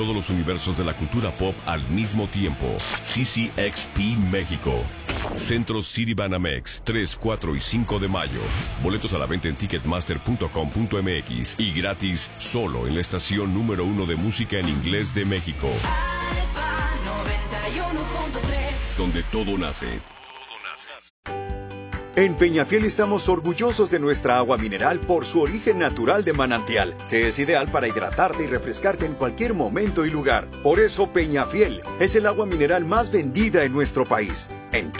Todos los universos de la cultura pop al mismo tiempo. CCXP México. Centro Citibanamex, 3, 4 y 5 de mayo. Boletos a la venta en ticketmaster.com.mx y gratis solo en la estación número 1 de música en inglés de México. Alfa 91.3. Donde todo nace. En Peñafiel estamos orgullosos de nuestra agua mineral por su origen natural de manantial, que es ideal para hidratarte y refrescarte en cualquier momento y lugar. Por eso Peñafiel es el agua mineral más vendida en nuestro país. En